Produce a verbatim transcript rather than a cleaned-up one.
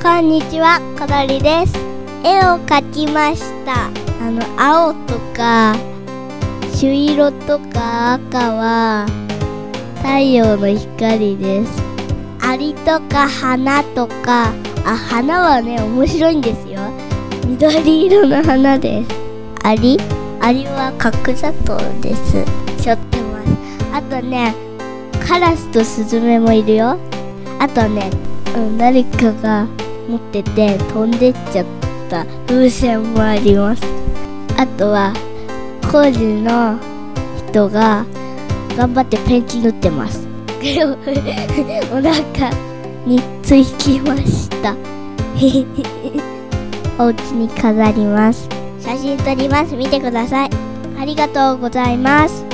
こんにちは、こどりです。絵を描きました。あの青とか朱色とか赤は太陽の光です。アリとか花とか、あ、花はね面白いんですよ。緑色の花です。アリアリは角砂糖です。背負ってます。あとね、カラスとスズメもいるよ。あとね、うん、誰かが持ってて飛んでっちゃった風船もあります。あとは工事の人が頑張ってペンキ塗ってます。お腹についきました。お家に飾ります。写真撮ります。見てください。ありがとうございます。